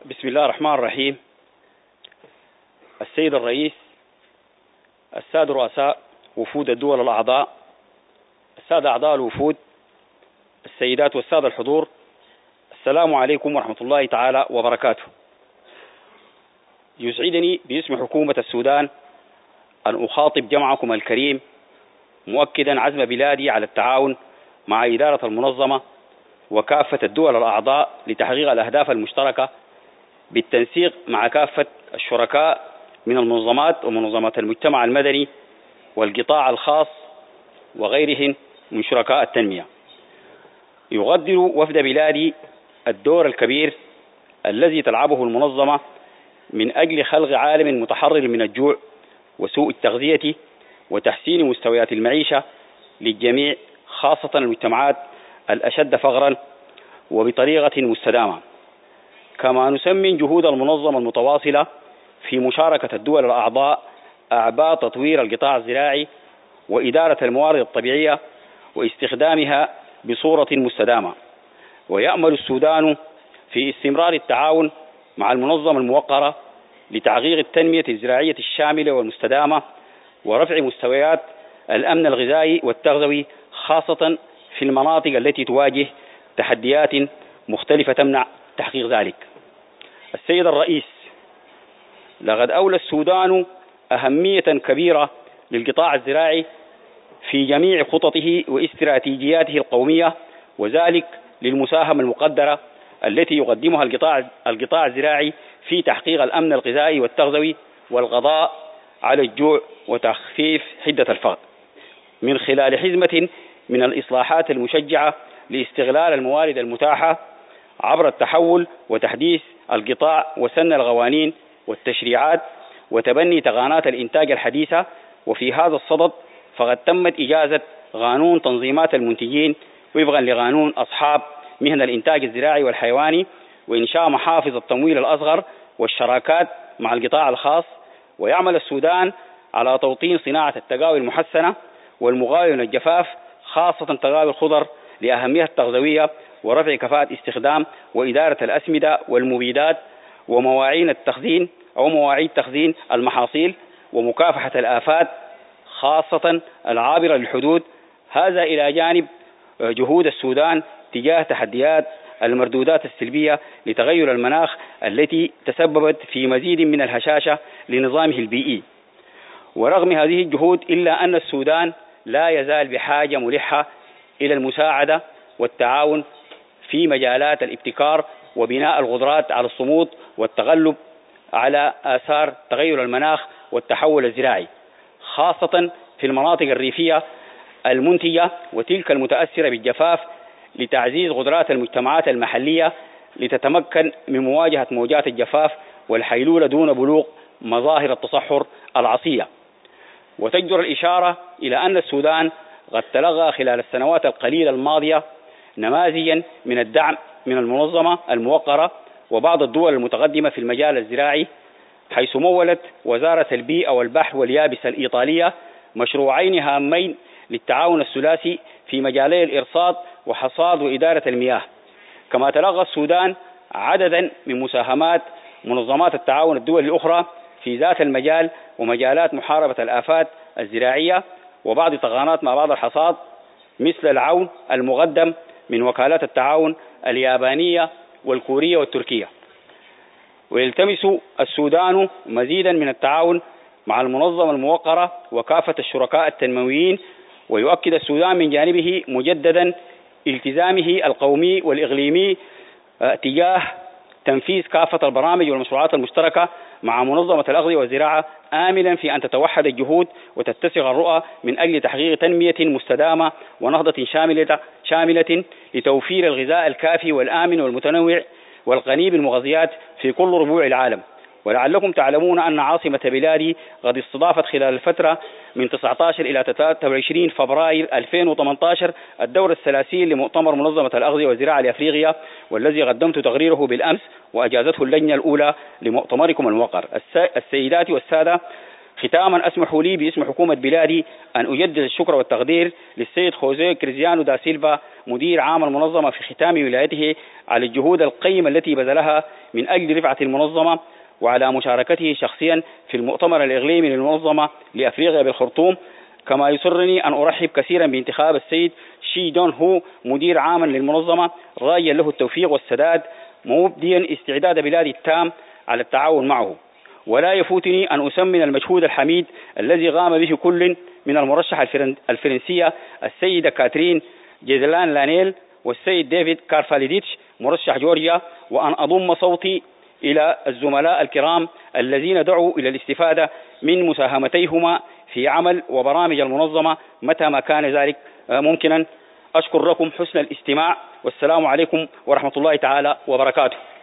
بسم الله الرحمن الرحيم. السيد الرئيس، السادة رؤساء وفود الدول الأعضاء، السادة أعضاء الوفود، السيدات والسادة الحضور، السلام عليكم ورحمة الله تعالى وبركاته. يسعدني باسم حكومة السودان أن أخاطب جمعكم الكريم مؤكدا عزم بلادي على التعاون مع إدارة المنظمة وكافة الدول الأعضاء لتحقيق الأهداف المشتركة بالتنسيق مع كافة الشركاء من المنظمات ومنظمات المجتمع المدني والقطاع الخاص وغيرهم من شركاء التنمية. يقدر وفد بلادي الدور الكبير الذي تلعبه المنظمة من أجل خلق عالم متحرر من الجوع وسوء التغذية وتحسين مستويات المعيشة للجميع، خاصة المجتمعات الأشد فقرا وبطريقة مستدامة. كما نسمن جهود المنظمة المتواصلة في مشاركة الدول الأعضاء أعباء تطوير القطاع الزراعي وإدارة الموارد الطبيعية واستخدامها بصورة مستدامة. ويأمل السودان في استمرار التعاون مع المنظمة الموقرة لتحقيق التنمية الزراعية الشاملة والمستدامة ورفع مستويات الأمن الغذائي والتغذوي، خاصة في المناطق التي تواجه تحديات مختلفة تمنع تحقيق ذلك. السيد الرئيس، لقد أولى السودان أهمية كبيرة للقطاع الزراعي في جميع خططه واستراتيجياته القومية، وذلك للمساهمة المقدرة التي يقدمها القطاع الزراعي في تحقيق الأمن الغذائي والتغذوي والقضاء على الجوع وتخفيف حدة الفقر من خلال حزمة من الإصلاحات المشجعة لاستغلال الموارد المتاحة عبر التحول وتحديث القطاع وسن القوانين والتشريعات وتبني تقنيات الإنتاج الحديثة. وفي هذا الصدد فقد تمت إجازة قانون تنظيمات المنتجين وفقا لقانون أصحاب مهن الإنتاج الزراعي والحيواني، وإنشاء محافظ التمويل الأصغر والشراكات مع القطاع الخاص. ويعمل السودان على توطين صناعة التقاوي المحسنة والمقاومة من الجفاف، خاصة تقاوي الخضر لأهمية التغذوية ورفع كفاءة استخدام وإدارة الأسمدة والمبيدات ومواعين التخزين أو مواعيد تخزين المحاصيل ومكافحة الآفات خاصة العابرة للحدود. هذا إلى جانب جهود السودان تجاه تحديات المردودات السلبية لتغير المناخ التي تسببت في مزيد من الهشاشة لنظامه البيئي. ورغم هذه الجهود إلا أن السودان لا يزال بحاجة ملحة إلى المساعدة والتعاون في مجالات الابتكار وبناء القدرات على الصمود والتغلب على آثار تغير المناخ والتحول الزراعي، خاصة في المناطق الريفية المنتجة وتلك المتأثرة بالجفاف، لتعزيز قدرات المجتمعات المحلية لتتمكن من مواجهة موجات الجفاف والحيلولة دون بلوغ مظاهر التصحر العصية. وتجدر الإشارة إلى أن السودان قد تلقى خلال السنوات القليلة الماضية نماذجا من الدعم من المنظمة الموقرة وبعض الدول المتقدمة في المجال الزراعي، حيث مولت وزارة البيئة والبحر واليابسة الإيطالية مشروعين هامين للتعاون الثلاثي في مجالي الإرصاد وحصاد وإدارة المياه. كما تلقى السودان عددا من مساهمات منظمات التعاون الدولي الأخرى في ذات المجال ومجالات محاربة الآفات الزراعية وبعض تقنيات مع بعض الحصاد، مثل العون المقدم من وكالات التعاون اليابانية والكورية والتركية. ويلتمس السودان مزيدا من التعاون مع المنظمة الموقرة وكافة الشركاء التنمويين. ويؤكد السودان من جانبه مجددا التزامه القومي والإقليمي تجاه تنفيذ كافة البرامج والمشروعات المشتركة مع منظمة الأغذية والزراعة، آملا في أن تتوحد الجهود وتتسق الرؤى من أجل تحقيق تنمية مستدامة ونهضة شاملة لتوفير الغذاء الكافي والآمن والمتنوع والغني بالمغذيات في كل ربوع العالم. ولعلكم تعلمون أن عاصمة بلادي قد استضافت خلال الفترة من 19 إلى 23 فبراير 2018 الدورة الثلاثين لمؤتمر منظمة الأغذية والزراعة لأفريقيا، والذي قدمت تقريره بالأمس وأجازته اللجنة الأولى لمؤتمركم الموقر. السيدات والسادة، ختاما أسمحوا لي باسم حكومة بلادي أن أجدد الشكر والتقدير للسيد خوزيه كريزيانو دا سيلفا مدير عام المنظمة في ختام ولايته على الجهود القيمة التي بذلها من أجل رفعة المنظمة، وعلى مشاركته شخصيا في المؤتمر الإقليمي للمنظمة لأفريقيا بالخرطوم. كما يسرني أن أرحب كثيرا بانتخاب السيد شي دون هو مدير عام للمنظمة، راجيا له التوفيق والسداد، مبديا استعداد بلادي التام على التعاون معه. ولا يفوتني أن أسمن المجهود الحميد الذي قام به كل من المرشحة الفرنسية السيدة كاترين جيزلان لانيل والسيد ديفيد كارفاليديتش مرشح جورجيا، وأن أضم صوتي إلى الزملاء الكرام الذين دعوا إلى الاستفادة من مساهمتيهما في عمل وبرامج المنظمة متى ما كان ذلك ممكنا. أشكر لكم حسن الاستماع، والسلام عليكم ورحمة الله تعالى وبركاته.